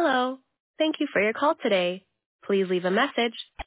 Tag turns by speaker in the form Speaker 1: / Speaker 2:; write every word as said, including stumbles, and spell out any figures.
Speaker 1: Hello. Thank you for your call today. Please leave a message.